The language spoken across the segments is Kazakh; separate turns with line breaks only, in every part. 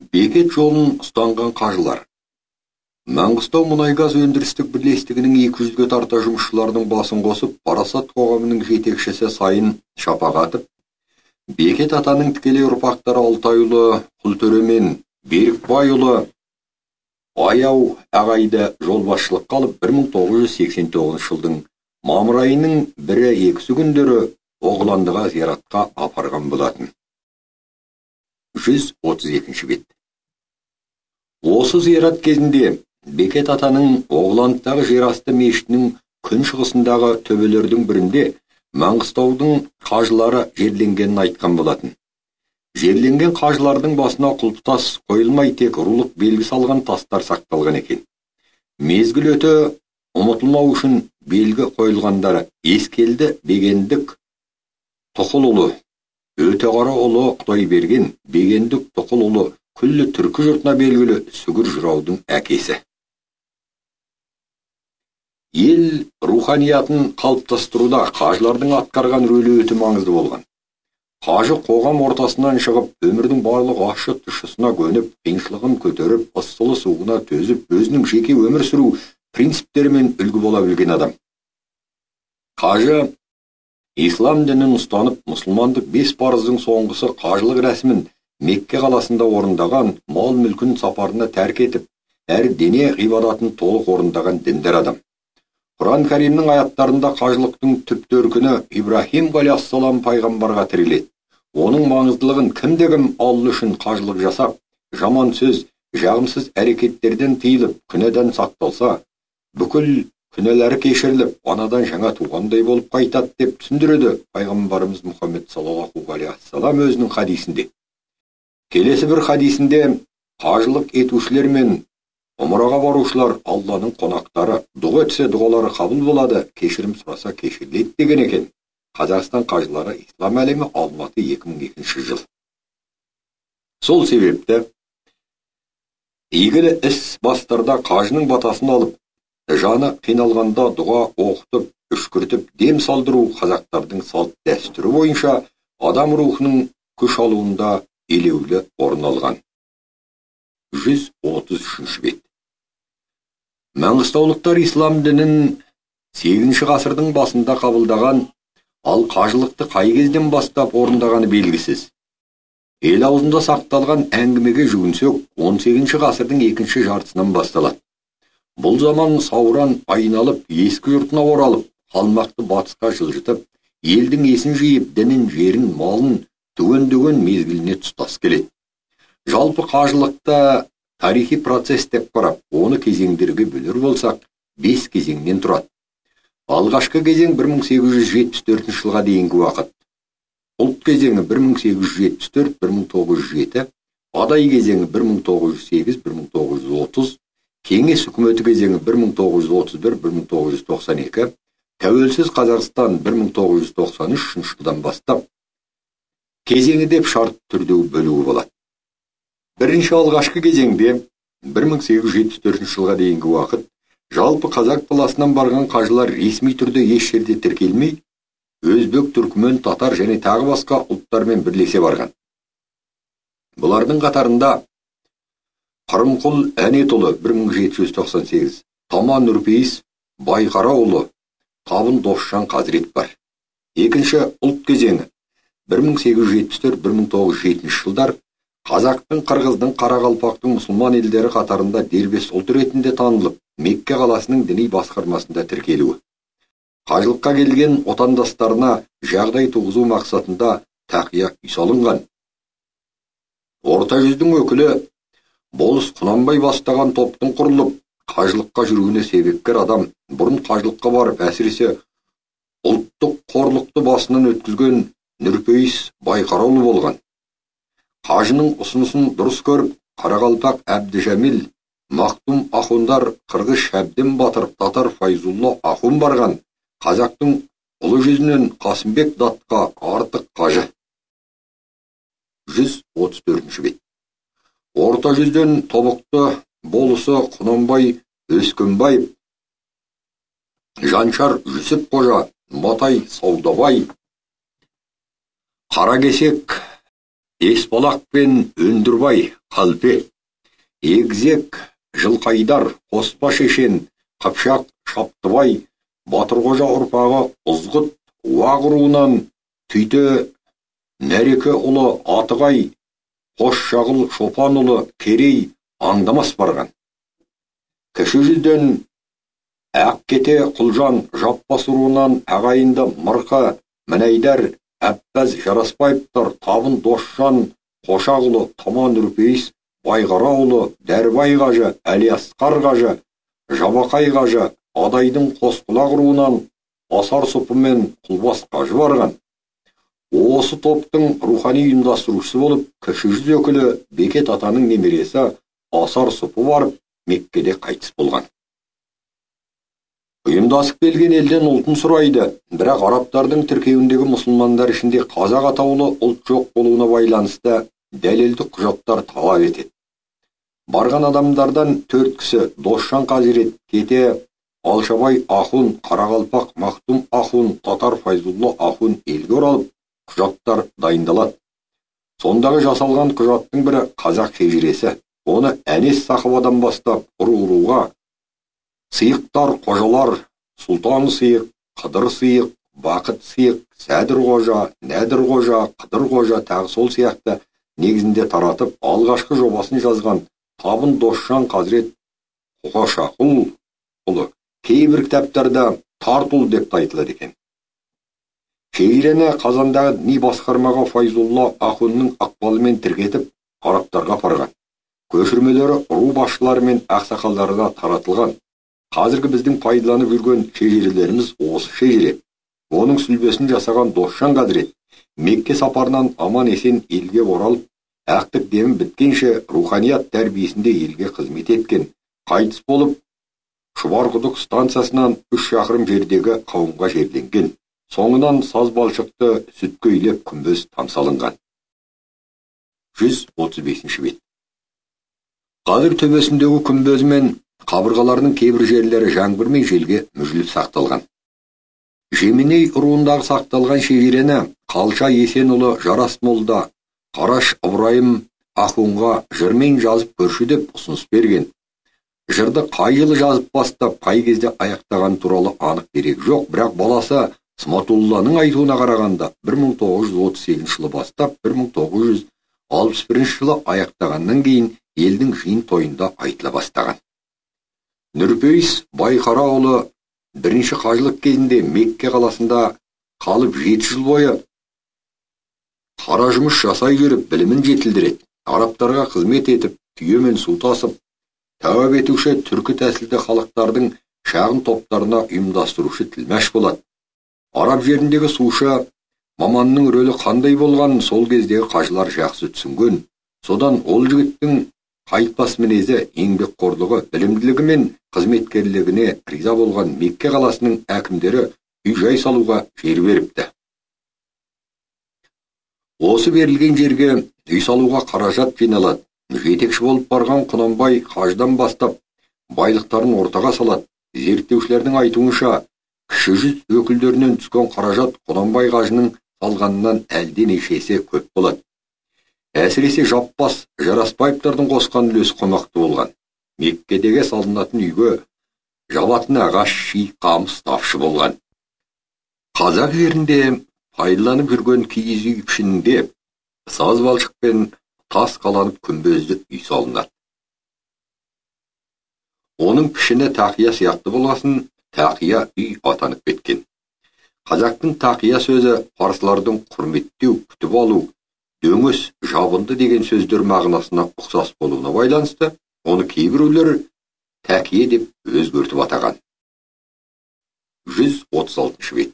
Бекет жолын ұстанған қажылар. Маңғыстау мұнай-газ өндірістік бірлестігінің 200-ге тарта жұмысшылардың басын қосып, Парасат қоғамының жетекшісі Сайын Шапағатов, Бекет атаның тікелей ұрпақтары Алтайұлы Құлтөре мен Берікбайұлы Аяу ағайды жолбасшылыққа алып 1989 жылдың мамыр айының 1-2 күндері Оғыландыға зияратқа апарған болатын. 132 бет. Осы зиярат кезінде Бекет атаның Оғыландыдағы жерасты мешітінің күншығысындағы төбелердің бірінде Маңғыстаудың қажылары жерленгенін айтқан болатын. Жерленген қажылардың басына құлпытас қойылмай, тек рулық белгі салған тастар сақталған екен. Мезгіл өте ұмытылмау үшін белгі қойылғандары Ескелді Бегендік Тұқылұлы, Өтеғара ұлы Құдайберген Бегендік Тұқылұлы күллі түркі жұртына белгілі Сүгір жыраудың әкесі. Ел руханиятын қалыптастыруда қажылардың атқарған рөлі өте маңызды болған. Қажы қоғам ортасынан шығып, өмірдің барлық ашы тұшысына көніп, қиыншылығын көтеріп, ыстылы суығына төзіп, өзінің жеке өмір сүру принциптерімен үлгі бола білген адам. Қажы ислам дінін ұстанып, мұсылмандық 5 парыздың соңғысы қажылық рәсімін Мекке қаласында орындаған, мал-мүлкін сапарына тәрк етіп, әр дене ғибадатын толық орындаған діндар адам. Құран Кәримнің аяттарында қажылықтың түп төркіні Ибрахим алейхиссалам пайғамбарға тіреледі. Оның маңыздылығын кімде-кім Алла үшін қажылық жасап, жаман сөз, жағымсыз әрекеттерден тыйылып, күнәдан сақталса, бүкіл күнәлары кешіріліп, анадан жаңа туғандай болып қайтады деп түсіндіреді пайғамбарымыз Мұхаммед саллаллаху алейхи вассалам өзінің хадисінде. Келесі бір хадисінде қажылық етушілер мен ұмраға барушылар Алланың қонақтары, дұға етсе дұғалары қабыл болады, кешірім сұраса кешіріледі деген екен. Қазақстан қажылары ислам әлемі, Алматы 2002 жыл. Сол себепті игілі іс бастарда қажының батасын алып, жаны қиналғанда дұға оқытып, үшкіртіп, дем салдыру қазақтардың салт дәстүрі бойынша адам рухының күш алуында елеулі орын алған. 133 бет. Маңғыстаулықтар ислам дінін 8 ғасырдың басында қабылдаған, ал қажылықты қай кезден бастап орындағаны белгісіз. Ел аузында сақталған әңгімеге жүгінсек, 18 ғасырдың екінші жартысынан басталады. Бұл заман Сауран айналып, ескі жұртына оралып, қалмақты батысқа жылжытып, елдің есін жиып, дінін, жерін, малын түгендеген мезгіліне тұстас келеді. Жалпы қажылықта тарихи процесс деп қарап, оны кезеңдерге бөлер болсақ, 5 кезеңнен тұрады. Алғашқы кезең 1874 жылға дейінгі уақыт. Ұлт кезеңі 1874-1907, адай кезеңі 1908-1930, кеңес үкіметі кезеңі 1931-1992, тәуелсіз Қазақстан 1993 жылдан бастап кезеңі деп шарт түрде бөлуі болады. Бірінші алғашқы кезеңде 1874 жылға дейінгі уақыт, жалпы қазақ даласынан барған қажылар ресми түрде еш жерде тіркелмей, өзбек, түркмен, татар және тағы басқа ұлттармен бірлесе барған. Бұлардың қатарында Қырымқұл Әнетұлы 1798, Таман Нұрпейіс, Байқараұлы, Табын Досжан Қазірет бар. Екінші ұлт кезеңі 1874-1907 жылдар Қазақтың, Қырғыздың, Қарақалпақтың мұсылман елдері қатарында дербес ұлт ретінде танылып, Мекке қаласының діни басқармасында тіркелуі. Қажылыққа келген отандастарына жағдай туғызу мақсатында тақия үй салынған. Орта жүздің өкілі Болыс Құнанбай бастаған топтың құрылып, қажылыққа жүруіне себепкер адам бұрын қажылыққа барып, әсіресе ұлттық қорлықты басынан өткізген Нұрпейіс Байқараұлы болған. Қажының ұсынысын дұрыс көріп, Қарақалпақ Әбдіжәмил, Мақтум Ахундар, Қырғыз Шәбден Батыр, Татар Файзулла Ахун барған. Қазақтың ұлы жүзінен Қасымбек Датқа артық қажы. 134 бет. Орта жүзден Тобықты болысы Құнанбай Өскенбаев, Жаншар Жүсіп Қожа, Матай Саудабай, Қаракесек Есбалақ пен Өндірбай, қалпе, Егзек, Жылқайдар, Қоспа шешен, Қыпшақ, Шаптыбай, Батырқожа ұрпағы Ызғұт, Уақ руынан Түйте, Нәреке ұлы Атығай, Қосшағыл Шопан ұлы Керей аңдамас барған. Кіші жүзден Ақкете Құлжан, Жаппас руынан ағайынды Мырқы, Мінайдар, Әппәз Жараспаевтар, Табын Досжан, Қошағұлы Таман Үрпейіс, Байғара ұлы Дәрбай қажы, Әлиасқар қажы, Жабақай қажы, Адайдың Қосқұлақ руынан Асар Сұпы мен Құлбас қажы барған. Осы топтың рухани ұйымдастырушысы болып, кіші жүз өкілі Бекет атаның немересі Асар Сұпы барып, Меккеде қайтыс болған. Ұйымдасып келген елден ұлтын сұрайды, бірақ арабтардың тіркеуіндегі мұсылмандар ішінде қазақ атаулы ұлт жоқ болуына байланысты дәлелді құжаттар талап етеді. Барған адамдардан 4 кісі Досжан Қазірет, Кете, Алшабай Ахун, Қарақалпақ Мақтум Ахун, Татар Файзулла Ахун елге оралып, құжаттар дайындалады. Сондағы жасалған құжаттың бірі қазақ шежіресі. Оны Әнес Сақыбадан бастап ұруға сыйықтар, қожалар, Сұлтан сыйық, Қыдыр сыйық, Бақыт сыйық, Сәдір қожа, Нәдір қожа, Қыдыр қожа тағы сол сияқты негізінде таратып, алғашқы жобасын жазған Табын Досжан Қазірет Қошақұл ұлы кейбір кітаптарда Тартұл деп айтылады екен. Шежірені Қазандағы діни басқармаға Файзулла Ахунның ықпалымен тіркетіп, арабтарға апарған. Көшірмелері ру басшылары мен ақсақалдарына таратылған. Қазіргі біздің пайдаланып жүрген шежірелеріміз осы шежіре. Оның сүлбесін жасаған Досжан Қазірет Мекке сапарынан аман есен елге оралып, ақтық демі біткенше руханият тәрбиесінде елге қызмет еткен. Қайтыс болып, Шұбарқұдық станциясынан 3 шақырым жердегі қауымға жерленген. Соңынан саз балшықты сүтке илеп күмбез тамсалынған. 135 бет. Қазір төбесіндегі күмбезі мен қабырғаларының кейбір жерлері жаңбыр мен желге мүжіліп сақталған. Жеменей руындағы сақталған шежірені Қалша Есенұлы Жарас молда Қараш Ыбырайым Ахунға жырмен жазып көрші деп ұсыныс берген. Жырды қай жылы жазып бастап, қай кезде аяқтаған туралы анық дерек жоқ, бірақ баласы Сматулланың айтуына қарағанда 1938 жылы бастап 1961 жылы аяқтағаннан кейін елдің жиын тойында айтыла бастаған. Нұрпейіс Байқараұлы бірінші қажылық кезінде Мекке қаласында қалып 7 жыл бойы қара жұмыс жасай жүріп білімін жетілдіреді. Арабтарға қызмет етіп, түйемен су тасып, тәуап етуші түркі тәсілді халықтардың шағын топтарына ұйымдастырушы тілмәш болады. Араб жеріндегі сушы маманның рөлі қандай болғанын сол кездегі қажылар жақсы түсінген. Содан ол жігіттің қайтпас мінезі, еңбекқорлығы, білімділігі мен қызметкерлігіне риза болған Мекке қаласының әкімдері үй-жай салуға жер беріпті. Осы берілген жерге үй салуға қаражат жиналады. Жетекші болып барған Құнанбай қажыдан бастап байлықтарын ортаға салады. Зерттеушілердің айтуынша, кіші жүз өкілдерінен түскен қаражат Құнанбай қажының салғанынан әлденеше есе көп болады. Әсіресе Жаппас Жараспаевтардың қосқан үлесі қомақты болған. Меккедегі салынатын үйге жабатын ағаш, ши, қамыс тапшы болған. Қазақ жерінде пайдаланып жүрген киіз үй пішінінде саз балшық пен тас қаланып күмбезді үй салынады. Оның пішіні тақия сияқты болғасын, тақия үй атанып кеткен. Қазақтың тақия сөзі парсылардың құрметтеу, күтіп алу, дөңес, жабынды деген сөздер мағынасына ұқсас болуына байланысты, оны кейбіреулер тәкие деп өзгертіп атаған. 136 бет.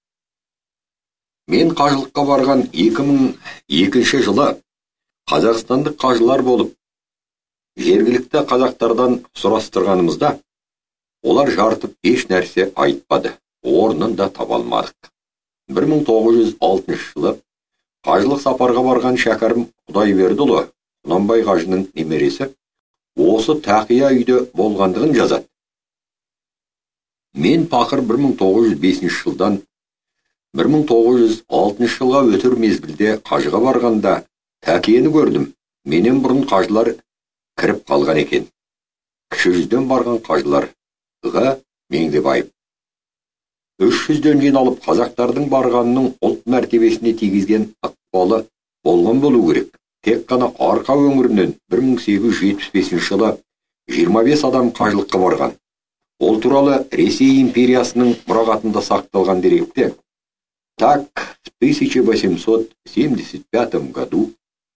Мен қажылыққа барған 2002 жылы қазақстандық қажылар болып, жергілікті қазақтардан сұрастырғанымызда, олар жартып еш нәрсе айтпады, орнын да таба алмадық. 1906 жылы қажылық сапарға барған шәкәрім Құдайбердіұлы, Құнанбай қажының немересі, осы тақия үйде болғандығын жазады. Мен пақыр 1905 жылдан 1906 жылға өтір мезгілде қажыға барғанда тәкиені көрдім. менен бұрын қажылар кіріп қалған екен. Кіші жүзден барған қажыларға Меңдібаев. 300-ден жиналып қазақтардың барғанының ұлт мәртебесіне тигізген ықпалы болған болу керек. Тек қана Арқа өңірінен 1875 жылы 25 адам қажылыққа барған. Ол туралы Ресей империясының мұрағатында сақталған деректе. Так, в 1875 году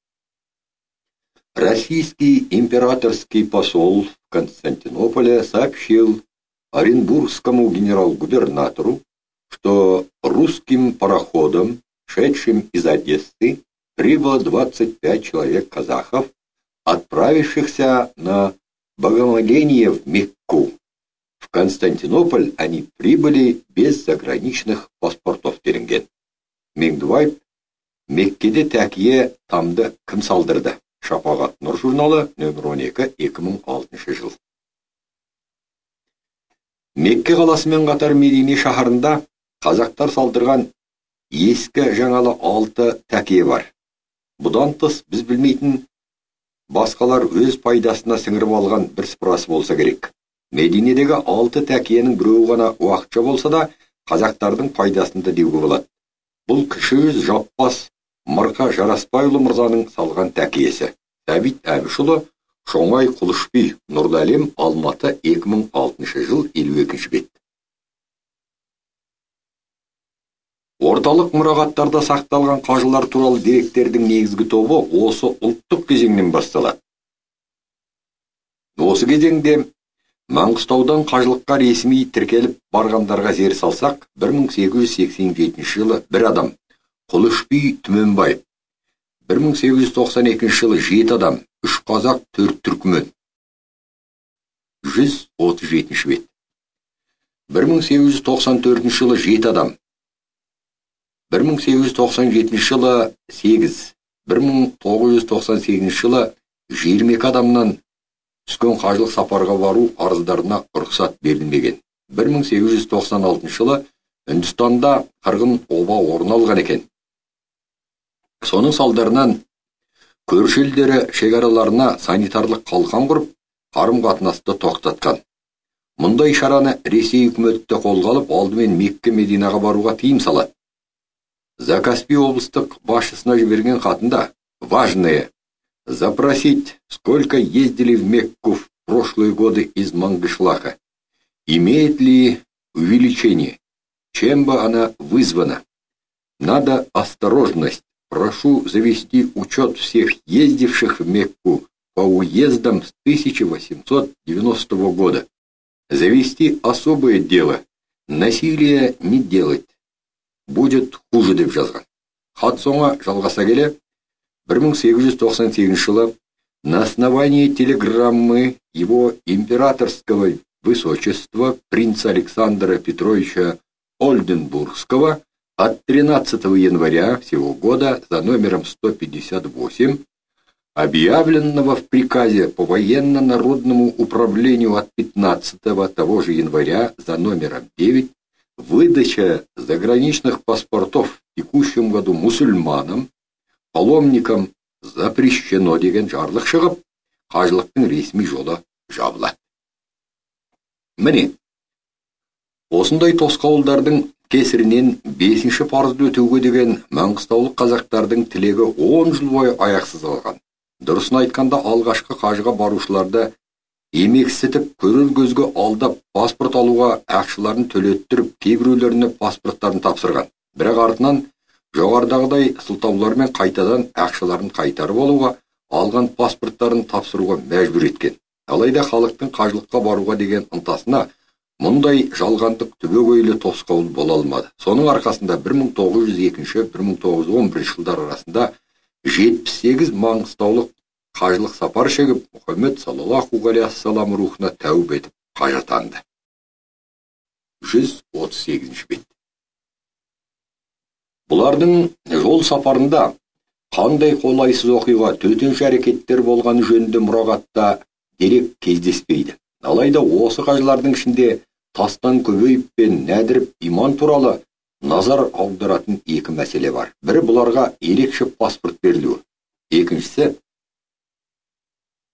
российский императорский посол в Константинополе сообщил оренбургскому генерал-губернатору, что русским пароходом, шедшим из Одессы, прибыло 25 человек казахов, отправившихся на богомоление в Мекку. В Константинополь они прибыли без заграничных паспортов делінген. Меңдібаев Меккеде тәкие тамды кім салдырды? Шапағат Нұр журналы, нөмір 12, 2006 жыл. Мекке қаласымен қатар Медине шаһарында қазақтар салдырған ескі жаңалы 6 тәкие бар. Бұдан тыс біз білмейтін басқалар өз пайдасына сіңіріп алған бір сыпырасы болса керек. Мединедегі 6 тәкиенің біреуі ғана уақытша болса да қазақтардың пайдасында деуге болады. Бұл кіші жүз Жаппас Мырқа Жарасбайұлы мырзаның салған тәкиесі. Сәбит Әбішұлы, Шоңай Құлышби, Нұрдәлем, Алматы, 2006 жыл, 52 бет. Орталық мұрағаттарда сақталған қажылар туралы деректердің негізгі тобы осы ұлттық кезеңнен басталады. Осы кезеңде Маңғыстаудан қажылыққа ресми тіркеліп барғандарға зер салсақ, 1887 жылы бір адам, Құлышби Түменбаев, 1892 жылы 7 адам, 3 қазақ, 4 түркмен. 137 бет. 1894 жылы 7 адам, 1897 жылы 8, 1998 жылы 22 адамнан түскен қажылық сапарға бару арыздарына рұқсат берілмеген. 1896 жылы Үндістанда қырғын оба орын алған екен. Соның салдарынан көрші елдері шекараларына санитарлық қалқан құрып, қарым-қатынасты тоқтатқан. Мұндай шараны Ресей үкіметі қолға алып, алдымен Мекке Мединаға баруға тыйым салады. Закаспий облыстық басшысына жіберген хатында важное запросить, сколько ездили в Мекку в прошлые годы из Мангышлака, имеет ли увеличение, чем бы она вызвана. Надо осторожность. Прошу завести учет всех ездивших в Мекку по уездам с 1890 года. Завести особое дело. Насилие не делать. Будет хуже деп жазған. Хат соңы жалғаса келе, 1898 жылы на основании телеграммы его императорского высочества принца Александра Петровича Ольденбургского от 13 января сего года за номером 158, объявленного в приказе по военно-народному управлению от 15 того же января за номером 9, выдача заграничных паспортов в текущем году мусульманам, паломникам запрещено деген жарлық шығып, қажылықтың ресми жолы жабылады. Міне, осындай тосқауылдардың кесірінен 5-ші парызды өтеуге деген маңғыстаулық қазақтардың тілегі 10 жыл бойы аяқсыз қалған. Дұрысын айтқанда, алғашқы қажыға барушыларды емексітіп, көрер көзге алдап, паспорт алуға ақшыларын төлеттіріп, кейбіреулеріне паспорттарын тапсырған. Бірақ артынан жоғарыдағыдай сылтаулармен қайтадан ақшаларын қайтарып алуға, алған паспорттарын тапсыруға мәжбүр еткен. Алайда халықтың қажылыққа баруға деген ынтасына мұндай жалғандық түбегейлі тосқауыл бола алмады. Соның арқасында 1902-1911 жылдар арасында 78 маңғыстаулық қажылық сапар шегіп, Мұхаммед саллаллаху алейхи ассалам рухына тәубе етіп қажы атанды. 138 бет. Бұлардың жол сапарында қандай қолайсыз оқиға, төтенше әрекеттер болғаны жөнінде мұрағатта дерек кездеспейді. Алайда осы қажылардың ішінде тастан көбейіп пен нәдіріп иман туралы назар аударатын екі мәселе бар. Бірі бұларға ерекше паспорт берілуі. Екіншісі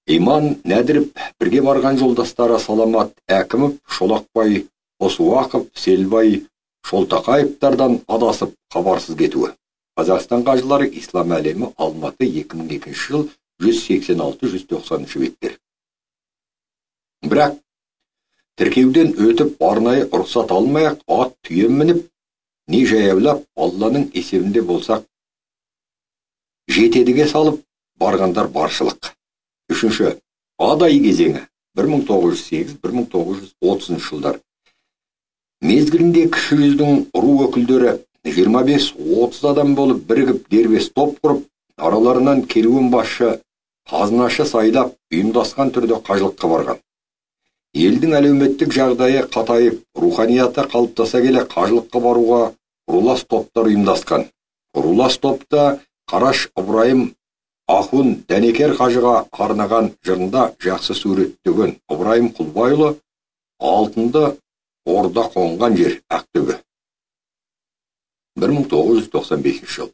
Иман Нәдіріп бірге барған жолдастары Саламат Әкімов, Шолақбай Осуақов, Селбай Шолтақаевтардан адасып хабарсыз кетуі. Қазақстан қажылары ислам әлемі, Алматы, 2002 жыл, 186-190 беттер. Бірақ тіркеуден өтіп арнайы рұқсат алмай-ақ ат түйе мініп, не жаяулап Алланың есебінде болсақ жетедіге салып барғандар баршылық. Үшінші, адай кезеңі 1908-1930 жылдар. Мезгілінде кіші жүздің ру өкілдері 25-30 адам болып бірігіп дербес топ құрып, араларынан керуен басшы, қазынашы сайлап, ұйымдасқан түрде қажылыққа барған. Елдің әлеуметтік жағдайы қатайып, руханияты қалыптаса келе қажылыққа баруға рулас топтар ұйымдасқан. Рулас топта Қараш Ыбырайым Ахун Дәнекер қажыға арнаған жырында жақсы суреттеген Ыбырайым Құлбайұлы алтынды орда қонған жер Ақтөбе. 1995 жыл.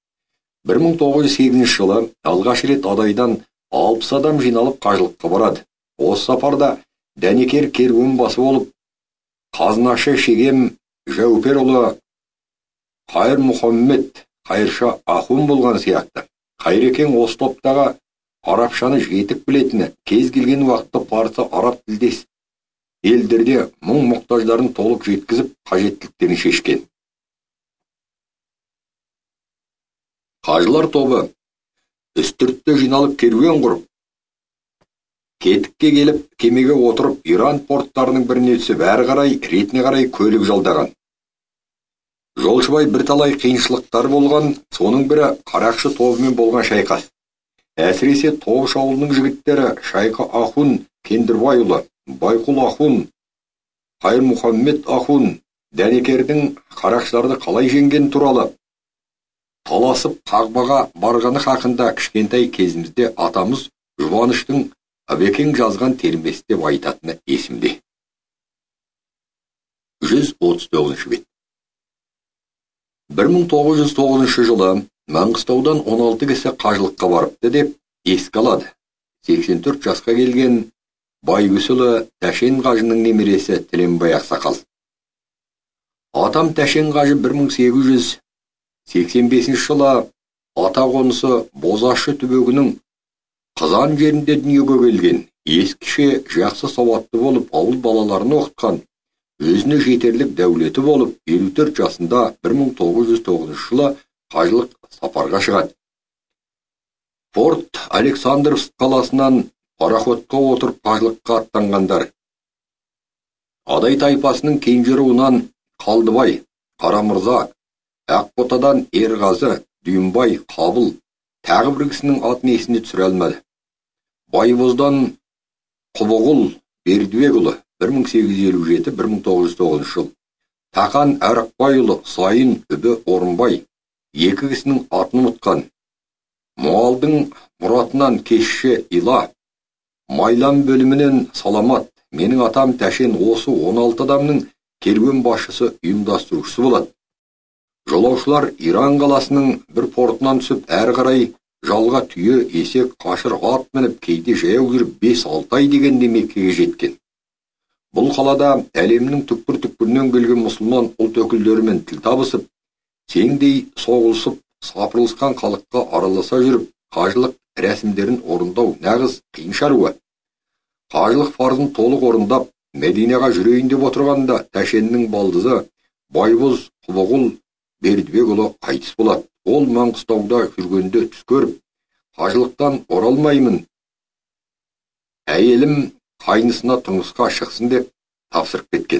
1908 жылы алғаш рет адайдан 60 адам жиналып қажылыққа барады. Осы сапарда Дәнекер керуен басы болып, қазынашы Шегем Жәуперұлы Қайыр Мұхаммед Қайырша Ахун болған сияқты. Қайрекең осы топтағы арабшаны жетік білетіні, кез келген уақытта парсы араб тілдес елдерде мұң-мұқтаждарын толық жеткізіп, қажеттіліктерін шешкен. Қажылар тобы үстіртте жиналып керуен құрып, кетікке келіп, кемеге отырып, Иран порттарының біріне түсіп, әрі қарай, ретіне қарай көлік жалдаған. Жолшыбай бірталай қиыншылықтар болған, соның бірі қарақшы тобымен болған шайқас. Әсіресе Тоғыш ауылының жігіттері Шайқы Ахун Кендірбайұлы, Байқұл Ахун, Қайыр Мұхаммед Ахун, Дәнекердің қарақшыларды қалай жеңген туралы таласып қағбаға барғаны хақында кішкентай кезімізде атамыз Жұбаныштың Абекең жазған термесі деп айтатыны есімде. 139 бет. 1909 жылы Маңғыстаудан 16 кісі қажылыққа барыпты деп еске алады 84 жасқа келген Байгүсілі Тәшен қажының немересі Тіленбай Ақсақал. Атам Тәшен қажы 1885 жылы ата қонысы Бозашы түбегінің Қызан жерінде дүниеге келген, ескіше жақсы сауатты болып, ауыл балаларын оқытқан, өзіне жетерлік дәулеті болып, 54 жасында 1909 жылы қажылық сапарға шығады. Форт Александровск қаласынан пароходқа отырып қажылыққа аттанғандар. Адай тайпасының кенже руынан Қалдыбай, Қарамырза, Ақботадан Ерғазы, Дүйімбай, Қабыл, тағы бір кісінің атын есіне түсіре алмады. Байбоздан Құбығұл Бердібекұлы 1857-1909 жыл. Тақан Әрікбайұлы Сайын Үбі Орынбай екі кісінің атын ұмытқан. Мұғалдың мұратынан Кешші Ила, Майлан бөлімінен Саламат, менің атам Тәшен осы 16 адамның керуен басшысы ұйымдастырушысы болады. Жолаушылар Иран қаласының бір портынан түсіп, әрі қарай жалға түйе, есек, қашыр ат мініп, кейде жаяу жүріп 5-6 ай дегенде Меккеге жеткен. Бұл қалада әлемнің түкпір-түкпірінен келген мұсылман ұлт өкілдерімен тіл табысып, сеңдей соғылысып, сапырылысқан халыққа араласа жүріп, қажылық рәсімдерін орындау нағыз қиын шаруа. Қажылық парызын толық орындап, Мединаға жүрейін деп отырғанда Тәшеннің балдызы Байбоз Құбығұл Бердібекұлы қайтыс болады. Ол Маңғыстауда жүргенде түс көріп, қажылықтан оралмаймын, әйелім қайнысына тұрмысқа шықсын деп тапсырып кеткен.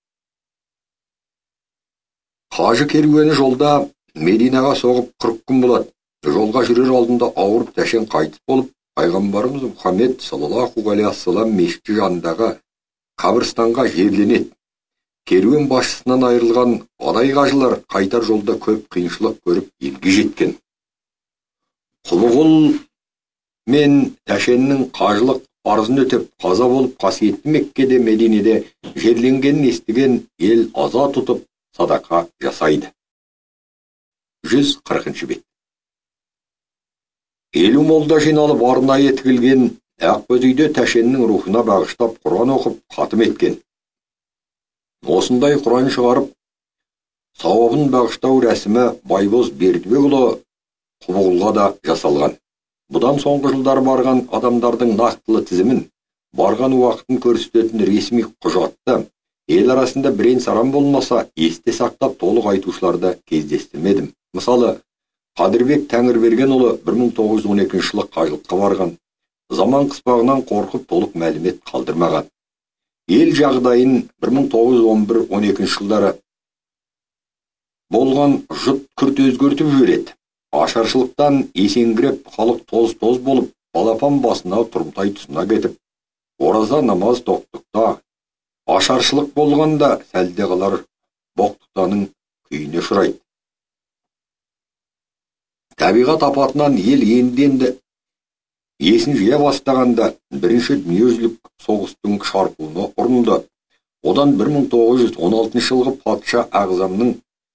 Қажы керуені жолда Мединаға соғып 40 күн болады. Жолға жүрер алдында ауырып Тәшен қайтыс болып, пайғамбарымыз Мұхаммед саллаллаху алейхи ассалам мешіті жанындағы қабірстанға жерленеді. Керуен басшысынан айырылған адай қажылар қайтар жолда көп қиыншылық көріп елге жеткен. Құбығұл мен Тәшеннің қажылық парызын өтеп қаза болып қасиетті Меккеде Мединеде жерленгенін естіген ел аза тұтып садақа жасайды. 140 бет. Елу молда жиналып арнайы тігілген Ақбөз үйде тәшеннің рухына бағыштап Құран оқып хатым еткен. Осындай Құран шығарып, сауабын бағыштау рәсімі Байбоз Бердібекұлы Құбылға да жасалған. Бұдан соңғы жылдар барған адамдардың нақтылы тізімін, барған уақытын көрсететін ресми құжатты ел арасында бірен-саран болмаса есте сақтап толық айтушыларды кездестірмедім. Мысалы, Қадырбек Тәңірбергенұлы 1912 жылы қажылыққа барған. Заман қыспағынан қорқып толық мәлімет қалдырмаған. Ел жағдайын 1911-12 жылдары болған жұт күрт өзгертіп жібереді. Ашаршылықтан есеңгіреп, халық тоз-тоз болып, балапан басына тұрымтай тұсына кетіп, ораза намаз тоқтықта, ашаршылық болғанда сәлде қалар боқтықтаның күйіне ұшырайды. Табиғат апатынан ел енді есін жия бастағанда бірінші дүниежүзілік соғыстың шарпуына ұрынды. Одан 1916 жылғы патша ағзамның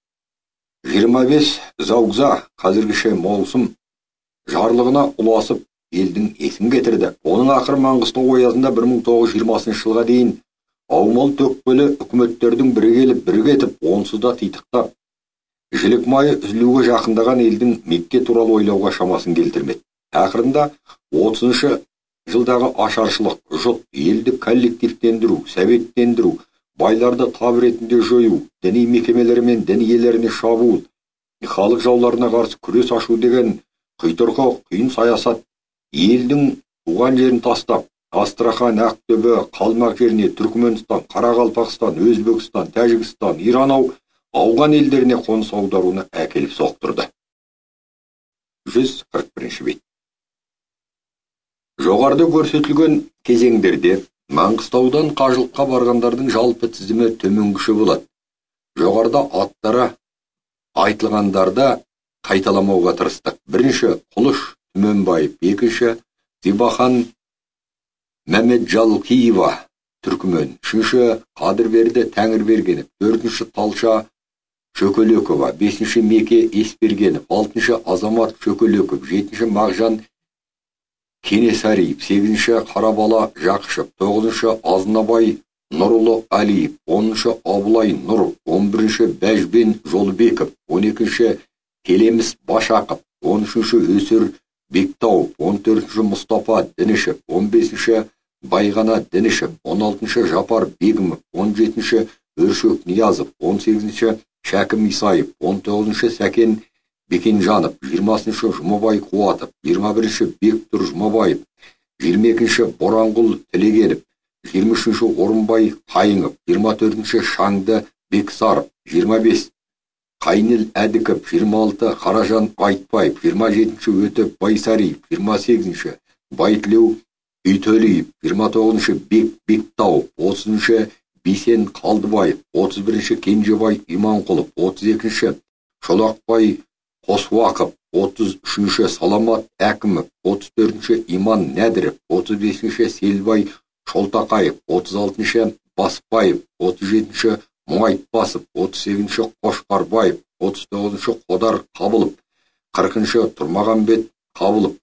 25 заугза, қазіргіше маусым, жарлығына ұласып елдің есін кетірді. Оның ақыры Маңғыстау оязында 1920 жылға дейін аумал төкпелі үкіметтердің бірі келіп, бірі кетіп, онсыз да титықтап, жілік майы үзілуге жақындаған елдің Мекке туралы ойлауға шамасын келтірмеді. Ақырында 30-шы жылдағы ашаршылық, жұт, елді коллективтендіру, советтендіру, байларды тап ретінде жою, діни мекемелері мен дін иелеріне шабуыл, халық жауларына қарсы күрес ашу деген құйтырқы қиын саясат елдің туған жерін тастап, Астрахан, Ақтөбе, Қалмақ жеріне Түркменстан, Қарақалпақстан, Өзбекстан, Тәжікстан, Иран, ауған елдеріне қоныс аударуына әкеліп соқтырды. 141 бет. Жоғарыда көрсетілген кезеңдерде Маңғыстаудан қажылыққа барғандардың жалпы тізімі төменгіше болады. Жоғарыда аттары айтылғандарда қайталамауға тырыстық. Бірінші Құлыш Түменбаев, екінші Зибахан Мәмеджалкиева, түркмен, үшінші Қадырберді Тәңірбергенов, төртінші Талша Шөкелекова, бесінші Меке Еспергенов, алтыншы Азамат Шөкелеков, жетінші Мағжан Кенесариев, сегізінші Қарабала Жақышев, тоғызыншы Азнабай Нұрұлы Алиев, оныншы Абылай Нұр, 11-ші Бәжбен Жолбеков, 12-ші Келеміс Башақов, 13-ші Өсір Бектау, 14-ші Мұстафа Дінішев, 15-ші Байғана Дінішев, 16-ші Жапар Бегімов, 17-ші Өршөк Ниязов, 18-ші Шәкім Исаев, 19-ші Сәкен Бекенжанов, 20-ші Жұмабай Қуатов, 21-ші Бектұр Жұмабаев, 22-ші Боранғұл Тілегенов, 23-ші Орынбай Қайыңов, 24-ші Шаңды Бексаров, 25 Қайныл Әдіков, 26 Қаражан Айтбаев, 27-ші Өтіп Байсариев, 28-ші Байтілеу Үйтөлиев, 29-ші Бектау, 30-ші Бесен Қалдыбаев, 31-ші Кенжебай Иманқұлов, 32-ші Шолақбай Қосуақов, 33-ші Саламат Әкімов, 34-ші Иман Нәдіров, 35-ші Селбай Шолтақаев, 36-ші Баспаев, 37-ші Мұңайтпасов, 38-ші Қошқарбаев, 39-ші Қодар Қабылов, 40-ші Тұрмағамбет Қабылов,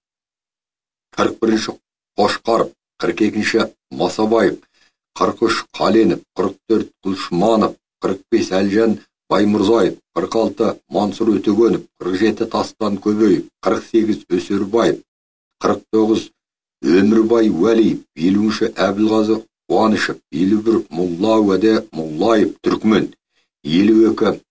41-ші Қошқаров, 42-ші Масабаев, 43 Қаленов, 44 Құлшманов, 45 Әлжан Баймұрзаев, 46 Мансұр Өтегенов, 47 Тастан Көбеев, 48 Өсербаев, 49 Өмірбай Уәлиев, 50-ші Әбілғазы Қуанышев, 51 Мұлла Уәде Мұллаев, түркмен, 52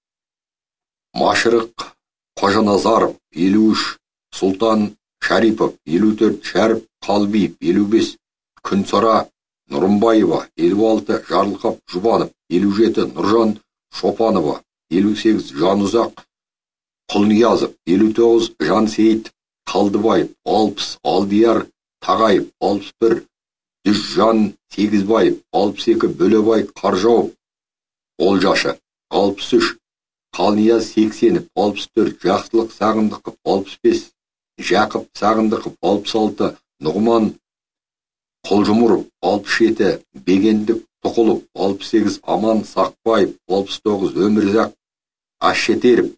Машырық Қожаназаров, 53 Сұлтан Шарипов, 54 Шәріп Қалбиев, 55 Күнсара Нұрымбаева, 56 Жарылқап Жұбанов, 57 Нұржан Шопанова, 58 Жанұзақ Құлниязов, 59 Жансейіт Қалдыбаев, 60 Алдияр Тағаев, 61 Дүжжан Сегізбаев, 62 Бөлебай Қаржауов Олжашы, 63 Қалнияз Сексенов, 64 Жақсылық Сағындықов, 65 Жақып Сағындықов, 66 Нұғман Қолжұмыров, 67 Бегендік Тұқылов, 68 Аман Сақбаев, 69 Өмірзақ Ашшетеров.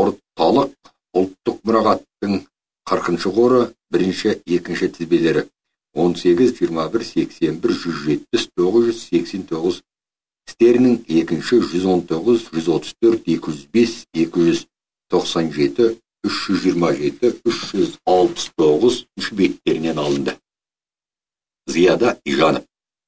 Орталық ұлттық мұрағаттың 40-шы қоры 1-2 тізбелері. 18, 21, 81, 170, 989, Стернің екінші 119, 134, 205, 297, 327, 369 беттерінен алынды. Зияда Ижанов.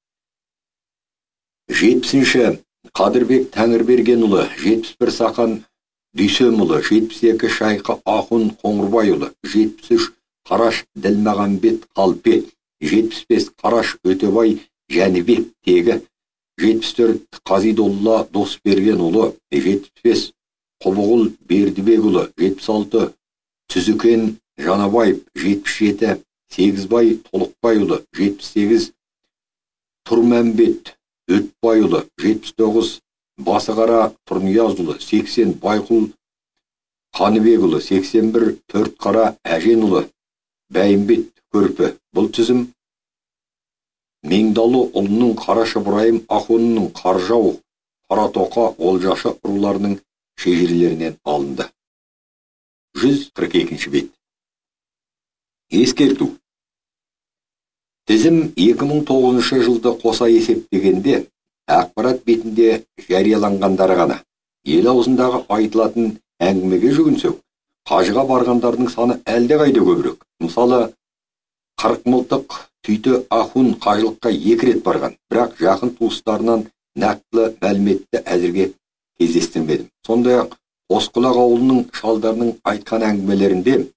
70-ші Қадырбек Тәңірбергенұлы, 71 Сақан Дүйсемұлы, 72 Шайқы Ахун Қоңырбайұлы, 73 Қараш Ділмағамбет Қалпе, 75 Қараш Өтебай Жәнібек Тегі, 74 Қазидолла Досбергенұлы, 75 Құбығұл Бердібекұлы, 76 Түзікен Жанабаев, 77 Сегізбай Толықбайұлы, 78 Тұрмәмбет Өтбайұлы, 79 Басығара Тұрниязұлы, 80 Байқұл Қаныбекұлы, 81 Төртқара Әженұлы, Бәйімбет Көрпі. Бұл тізім Меңдалы ұлының Қараш Ыбырайым Ахунның Қаржау, Қаратоқа, Олжашы руларының шежірелерінен алынды. 142 бет. Ескерту. Тізім 2009 жылды қоса есептегенде ақпарат бетінде жарияланғандары ғана. Ел аузындағы айтылатын әңгімеге жүгінсек, қажыға барғандардың саны әлде қайда көбірек. Мысалы, 40 мылтық Түйті Ахун қажылыққа 2 рет барған, бірақ жақын туыстарынан нақтылы мәліметті әзірге кездестірмедім. Сондай-ақ Қосқұлақ ауылының шалдарының айтқан әңгімелерінде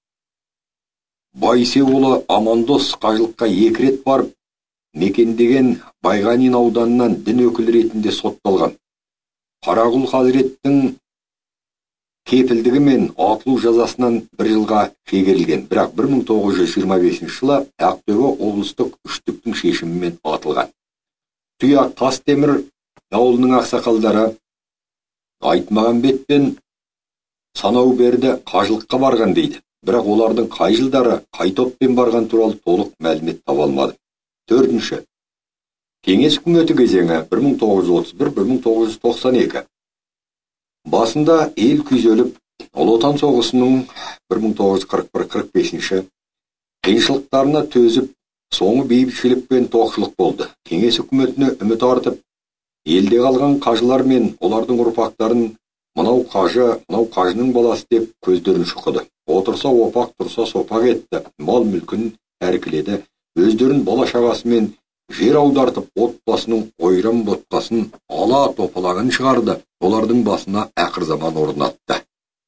Байсеұлы Амандос қажылыққа 2 рет барып, мекендеген Байғанин ауданынан дін өкілі ретінде сотталған. Қарағұл Хазіреттің кепілдігі мен атылу жазасынан 1 жылға шегерілген, бірақ 1925 жылы Ақтөбе облыстық үштіктің шешімімен атылған. Тұяқ Тастемір ауылының ақсақалдары Айтмағамбет пен Санауберді қажылыққа барған дейді, бірақ олардың қай жылдары қай топпен барған туралы толық мәлімет таба алмады. 4-ші Кеңес үкіметі кезеңі 1931-1992. Басында ел күйзеліп, Ұлы Отан соғысының 1941-45 қиыншылықтарына төзіп, соңы бейбітшілік пен тоқшылық болды. Кеңес үкіметіне үміт артып, елде қалған қажылар мен олардың ұрпақтарын мынау қажының баласы деп көздерін шұқыды. Отырса опақ, тұрса сопақ етті, мал мүлкін әркіледі, өздерін бала шағасымен жер аудартып, отбасының ойран ботқасын ала топалағын шығарды, олардың басына ақыр заман орнатты.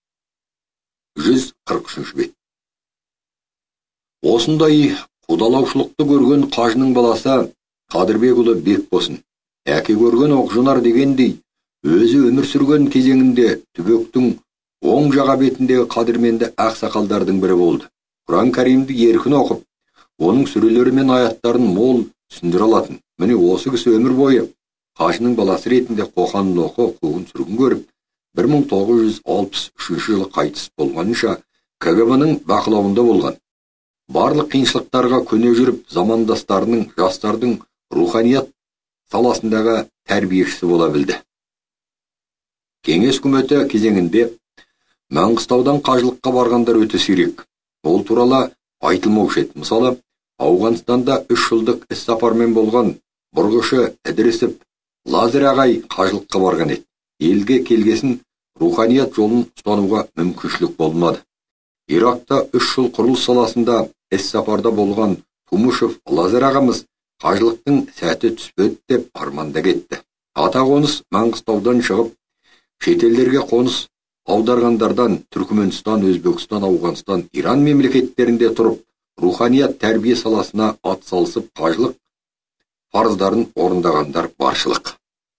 143 бет. Осындай қудалаушылықты көрген қажының баласы Қадырбекұлы Бекбосын, әке көрген оқжонар дегендей, өзі өмір сүрген кезеңінде түбектің оң жаға бетіндегі қадірменді ақсақалдардың бірі болды. Құран Кәримді еркін оқып, оның сүрелері мен аяттарын мол түсіндіре алатын. Міне осы кісі өмір бойы қажының баласы ретінде Қоқанын қуғын сүргін көріп, 1963 жылы қайтыс болғанша КГБ-ның бақылауында болған. Барлық қиыншылықтарға көне жүріп, замандастарының, жастардың руханият саласындағы тәрбиешісі бола білді. Кеңес үкіметі кезеңінде Маңғыстаудан қажылыққа барғандар өте сирек. Ол туралы айтылмаушы еді. Мысалы, Ауғанстанда 3 жылдық іс-сапармен болған бұрғышы Ідрісов Лазер ағай қажылыққа барған еді. Елге келгесін руханият жолын ұстануға мүмкіншілік болмады. Иракта 3 жыл құрылыс саласында іс-сапарда болған Тумышев Лазер ағамыз қажылықтың сәті түспеді деп арманда кетті. Атақоныс Маңғыстаудан шығып, шетелдерге қоныс аударғандардан Түркменстан, Өзбекстан, Ауғанстан, Иран мемлекеттерінде тұрып, руханият тәрбие саласына атсалысып, қажылық парыздарын орындағандар баршылық.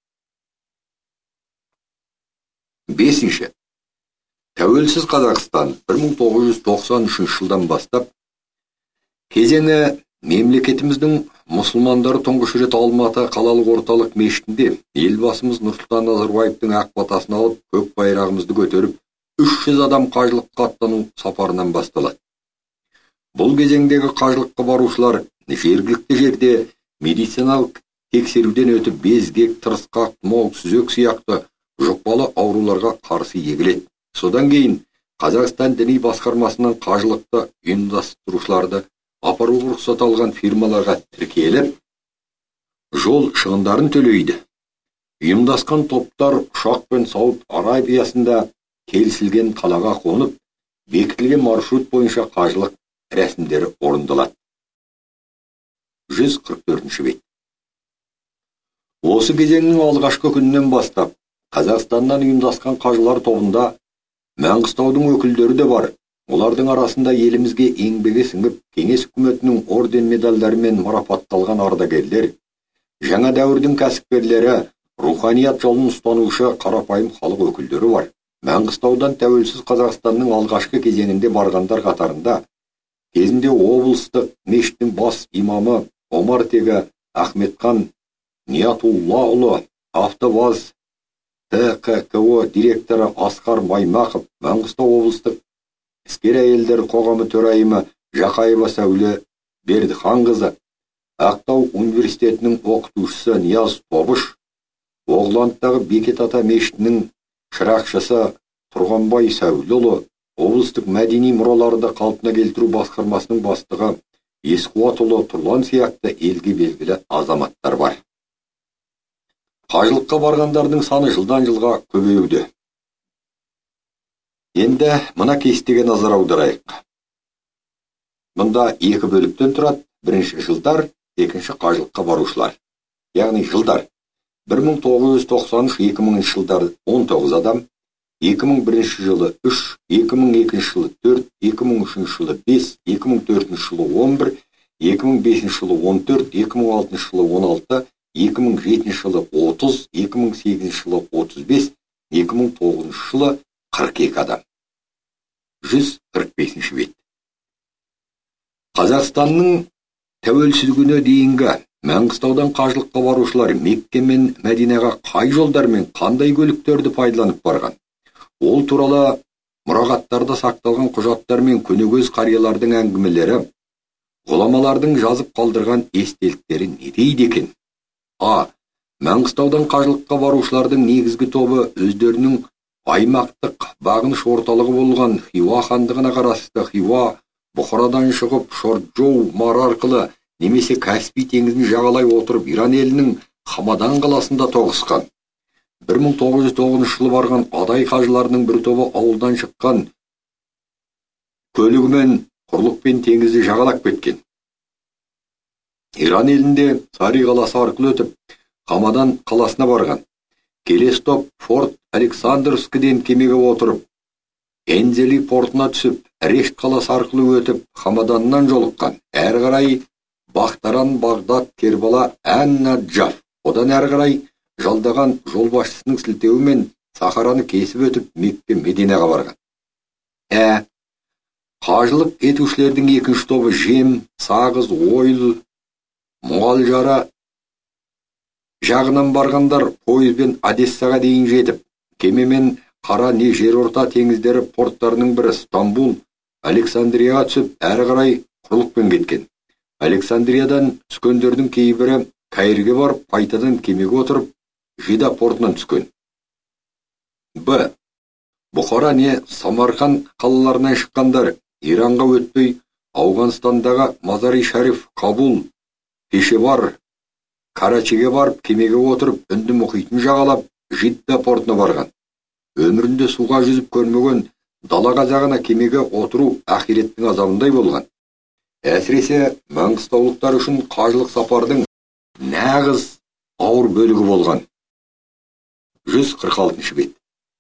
5-ші Тәуелсіз Қазақстан 1993 жылдан бастап кезеңі мемлекетіміздің мұсылмандары тұңғыш рет Алматы қалалық орталық мешітінде елбасымыз Нұрсұлтан Назарбаевтың ақ батасын алып, көк байрағымызды көтеріп, 300 адам қажылыққа аттану сапарынан басталады. Бұл кезеңдегі қажылыққа барушылар жергілікті жерде медициналық тексеруден өтіп, безгек, тырысқақ, тұмау, сүзек сияқты жұқпалы ауруларға қарсы егіледі. Содан кейін Қазақстан діни басқармасынан қажылықты ұйымдастырушыларды апаруға рұқсат алған фирмаларға тіркеліп, жол шығындарын төлейді. Ұйымдасқан топтар ұшақпен Сауд Арабиясында келісілген қалаға қонып, бекітілген маршрут бойынша қажылық рәсімдері орындалады. 144 бет. Осы кезеңнің алғашқы күнінен бастап, Қазақстаннан ұйымдасқан қажылар тобында Маңғыстаудың өкілдері де бар. Олардың арасында елімізге еңбегі сіңіп, кеңес үкіметінің орден медальдарымен марапатталған ардагерлер, жаңа дәуірдің кәсіпкерлері, руханият жолын ұстанушы қарапайым халық өкілдері бар. Маңғыстаудан тәуелсіз Қазақстанның алғашқы кезеңінде барғандар қатарында кезінде облыстық мешіттің бас имамы Омар Тегі Ахметхан Ниятуллаұлы, Автоваз ТККО директоры Асқар Маймақов, Маңғыстау облыстық іскер әйелдер қоғамы төрайымы Жақаева Сәуле Бердіханқызы, Ақтау университетінің оқытушысы Нияз Тобыш, Оғландтағы Бекет ата мешітінің шырақшысы Тұрғанбай Сәулеұлы, облыстық мәдени мұраларды қалпына келтіру басқармасының бастығы Есқуатұлы Тұрлан сияқты елге белгілі азаматтар бар. Қажылыққа барғандардың саны жылдан жылға көбеюде. Енді мына кестеге назар аударайық. Мұнда екі бөліктен тұрады. Бірінші жылдар, екінші қажылыққа барушылар. Яғни жылдар 1993-2000 жылдары 19 адам, 2001 жылы 3, 2002 жылы 4, 2003 жылы 5, 2004 жылы 11, 2005 жылы 14, 2006 жылы 16, 2007 жылы 30, 2008 жылы 35, 2009 жылы 42 адам. 145 бет. Қазақстанның тәуелсіздігіне дейінгі Маңғыстаудан қажылыққа барушылар Мекке мен Мәдинаға қай жолдармен қандай көліктерді пайдаланып барған? Ол туралы мұрағаттарда сақталған құжаттар мен көнегөз қариялардың әңгімелері, ғұламалардың жазып қалдырған естеліктері не дейді екен? Маңғыстаудан қажылыққа барушылардың негізгі тобы өздерінің аймақтық бағыныш орталығы болған Хиуа хандығына қарасты Хиуа Бұхарадан шығып Шорджоу мары арқылы немесе Каспий теңізін жағалай отырып Иран елінің Хамадан қаласында тоғысқан. 1909 жылы барған адай қажыларының бір тобы ауылдан шыққан көлігімен құрлықпен теңізді жағалап кеткен. Иран елінде Сари қаласы арқылы өтіп Хамадан қаласына барған. Келесі топ Форт Александрскіден кемеге отырып Энзели портына түсіп, Решт қаласы арқылы өтіп Хамаданнан жолыққан. Әрі қарай Бақтаран, Бағдат, Кербала, Ан-Наджаф. Одан әрі қарай жалдаған жолбасшысының сілтеуімен Сахараны кесіп өтіп Мекке Мединаға барған. Қажылық етушілердің екінші тобы Жем, Сағыз, Ойыл, Мұғалжара жағынан барғандар пойызбен Одессаға дейін жетіп, кемемен Қара не жерорта теңіздері порттарының бірі Стамбул, Александрияға түсіп, әрі қарай құрлықпен кеткен. Александриядан түскендердің кейбірі Каирге барып, қайтадан кемеге отырып, Жида портынан түскен. Бұхара не Самарқан қалаларынан шыққандар Иранға өтпей, Ауғанстандағы Мазари Шариф, Кабул, Пешевар, Карачиге барып, кемеге отырып, Үнді мұхитын жағалап, Жидда портына барған. Өмірінде суға жүзіп көрмеген дала қазағына кемеге отыру ақиреттің азабындай болған. Әсіресе маңғыстаулықтар үшін қажылық сапардың нағыз ауыр бөлігі болған. 146 бет.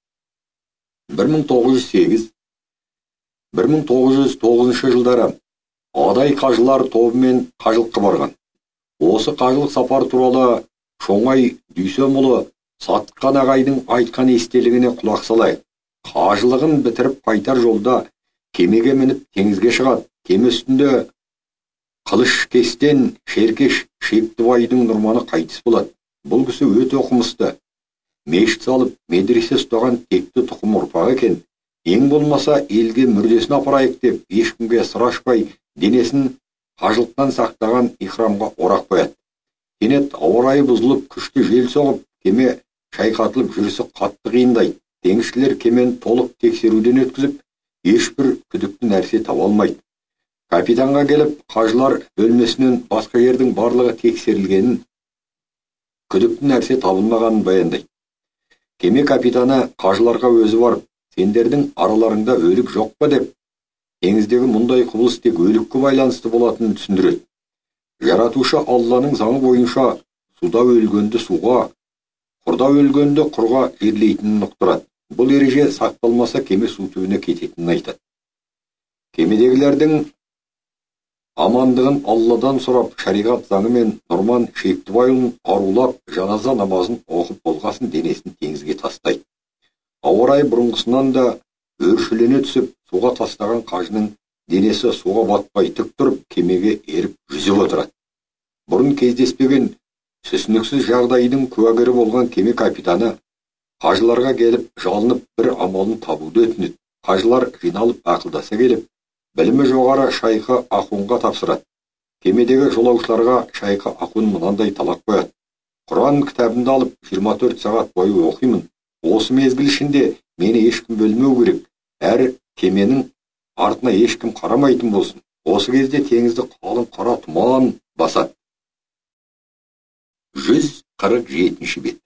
1908-1909 жылдары адай қажылар тобымен қажылыққа барған. Осы қажылық сапар туралы Шоңай Дүйсемұлы Сатқан ағайдың айтқан естелігіне құлақ салайық. Қажылығын бітіріп қайтар жолда кемеге мініп теңізге шығады. Кеме үстінде Қылыш кестен Шеркеш Шептібайдың Нұрманы қайтыс болады. Бұл кісі өте оқымысты. Мешіт салып, медресе ұстаған текті тұқым ұрпағы екен. Ең болмаса елге мүрдесін апарайық деп, ешкімге сыр ашпай, денесін қажылықтан сақтаған ихрамға орақ қояды. Кенет ауа райы бұзылып, күшті жел соғып, кеме шайқатылып жүрісі қатты қиындайды. Теңізшілер кемені толық тексеруден өткізіп, ешбір күдікті нәрсе таба алмайды. Капитанға келіп, қажылар бөлмесінен басқа жердің барлығы тексерілгенін, күдікті нәрсе табылмағанын баяндайды. Кеме капитаны қажыларға өзі барып, сендердің араларыңда өлік жоқ па деп, теңіздегі мұндай құбылыс тек өлікке байланысты болатынын түсіндіреді. Жаратушы Алланың заңы бойынша суда өлгенді суға, құрда өлгенді құрға жерлейтінін ұқтырады. Бұл ереже сақталмаса кеме су түбіне кететінін айтады. Кемедегілердің амандығын Алладан сұрап, шариғат заңы мен Нұрман Шектібайұлын арулап, жаназа намазын оқып болғасын денесін теңізге тастайды. Ауа райы бұрынғысынан да өршелене түсіп, суға тастаған қажының денесі суға батпай тік тұрып, кемеге еріп жүзіп отырады. Бұрын кездеспеген түсініксіз жағдайдың куәгері болған кеме капитаны қажыларға келіп, жалынып бір амалын табуды өтінеді. Қажылар жиналып ақылдаса келіп, білімі жоғары шайхы Ахунға тапсырады. Кемедегі жолаушыларға шайхы Ахун мынандай талап қояды: Құран кітабымды алып 24 сағат бойы оқимын. Осы мезгіл ішінде мені ешкім бөлмеу керек. Әр кеменің артына ешкім қарамайтын болсын. Осы кезде теңізді қалың қара тұман басады. 147 бет.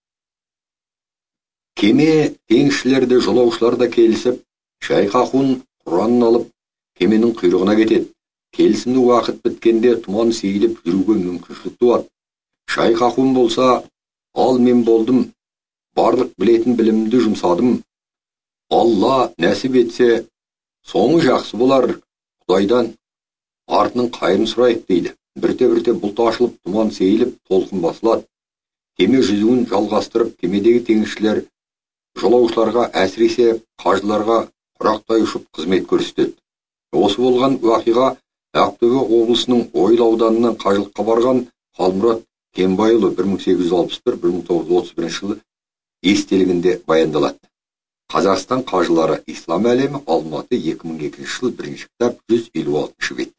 Кеме теңізшілерді жолаушылар да келісіп, шайх Ахун Құранын алып, кеменің құйрығына кетеді. Келісімді уақыт біткенде тұман сейіліп жүруге мүмкіншілік туады. Шайх Ахун болса, ал мен болдым, барлық білетін білімді жұмсадым. Алла нәсіп етсе, соңы жақсы болар, Құдайдан артының қайырын сұрайық дейді. Бірте-бірте бұлт ашылып, тұман сейіліп, толқын басылады. Кеме жүзуін жалғастырып, кемедегі теңізшілер жолаушыларға, әсіресе қажыларға құрақтай ұшып қызмет көрсетеді. Осы болған уақиға Ақтөбе облысының Ойыл ауданынан қажылыққа барған Қалмұрат Кембайұлы 1861-1931 жылы естелігінде баяндалады. Қазақстан қажылары ислам әлемі, Алматы, 2002 жыл, 1 кітап, 156 бет.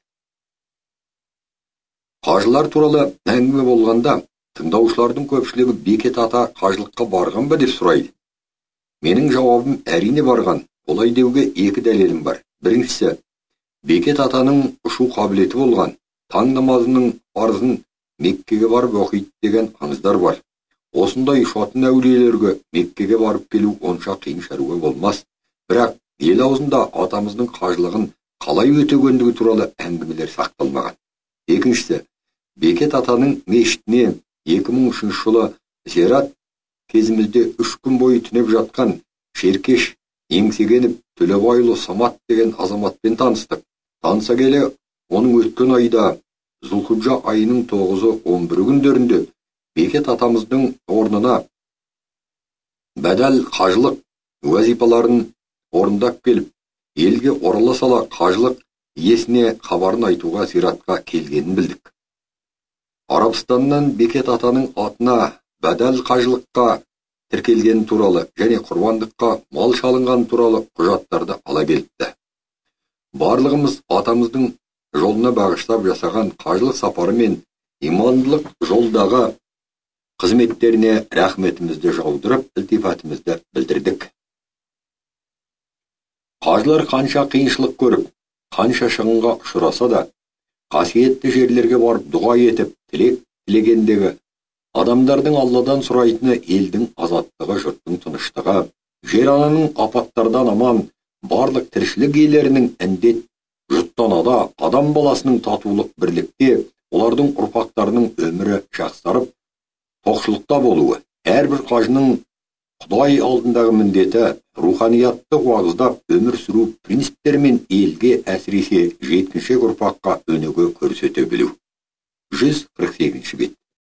Қажылар туралы әңгіме болғанда, тыңдаушылардың көпшілігі Бекет ата қажылыққа барған ба деп сұрайды. Менің жауабым әрине барған. Олай деуге екі дәлелім бар. Біріншісі, Бекет атаның ұшу қабілеті болған. Таң намазының парызын Меккеге барып оқиды деген аңыздар бар. Осындай ұшатын әулиелерге Меккеге барып келу онша қиын шаруа болмас. Бірақ ел аузында атамыздың қажылығын қалай өтегендігі туралы әңгімелер сақталмаған. Екіншісі, Бекет атаның мешітіне 2003 жылы зиярат кезімізде 3 күн бойы түнеп жатқан Шеркеш Еңсегенов Төлебайұлы Самат деген азаматпен таныстық. Таныса келе, оның өткен айда Зулхиджа айының 9-11 күндерінде Бекет атамыздың орнына бәдәл қажылық уазипаларын орындап келіп, елге орала сала қажылық иесіне хабарын айтуға зиратқа келгенін білдік. Арабстаннан Бекет атаның атына бәдәл қажылыққа тіркелгені туралы және құрбандыққа мал шалынған туралы құжаттарды ала келіпті. Барлығымыз атамыздың жолына бағыштап жасаған қажылық сапары мен имандылық жолдағы қызметтеріне рахметімізді жаудырып, ілтифатымызды білдірдік. Қажылар қанша қиыншылық көріп, қанша шығынға ұшыраса да, қасиетті жерлерге барып дұға етіп, тілек тілегендегі адамдардың Алладан сұрайтыны елдің азаттығы, жұрттың тыныштығы, жер ананың апаттардан аман, барлық тіршілік иелерінің індет, жұттан ада, адам баласының татулық бірлікте, олардың ұрпақтарының өмірі жақсарып, тоқшылықта болуы. Әрбір қажының Құдай алдындағы міндеті руханиятты уағыздап өмір сүру принциптерімен елге, әсіресе жеткіншек ұрпаққа өнеге көрсете білу. 148 бет.